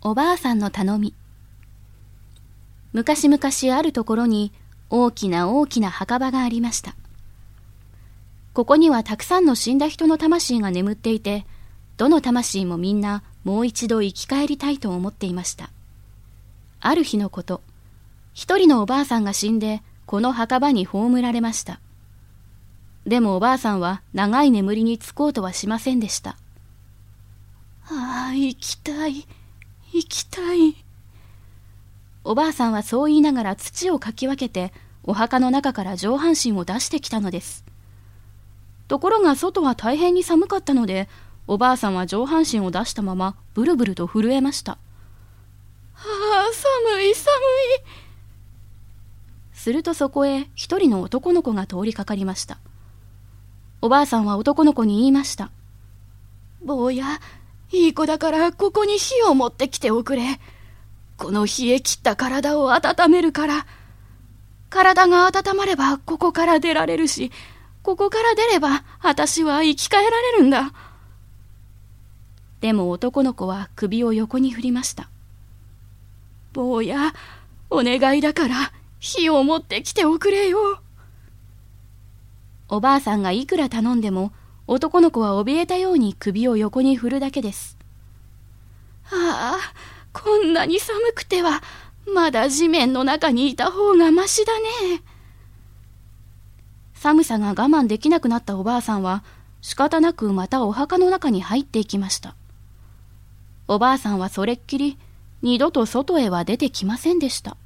おばあさんの頼み。昔々あるところに大きな大きな墓場がありました。ここにはたくさんの死んだ人の魂が眠っていて、どの魂もみんなもう一度生き返りたいと思っていました。ある日のこと、一人のおばあさんが死んでこの墓場に葬られました。でもおばあさんは長い眠りにつこうとはしませんでした。 ああ、生きたい、生きたい。 おばあさんはそう言いながら土をかき分けてお墓の中から上半身を出してきたのです。ところが外は大変に寒かったので、おばあさんは上半身を出したままブルブルと震えました。 ああ、寒い寒い。 するとそこへ一人の男の子が通りかかりました。おばあさんは男の子に言いました。 坊や、いい子だからここに火を持ってきておくれ。この冷え切った体を温めるから。体が温まればここから出られるし、ここから出れば私は生き返られるんだ。 でも男の子は首を横に振りました。 坊や、お願いだから火を持ってきておくれよ。 おばあさんがいくら頼んでも男の子は怯えたように首を横に振るだけです。 ああ、こんなに寒くてはまだ地面の中にいた方がましだね。 寒さが我慢できなくなったおばあさんは仕方なくまたお墓の中に入っていきました。おばあさんはそれっきり二度と外へは出てきませんでした。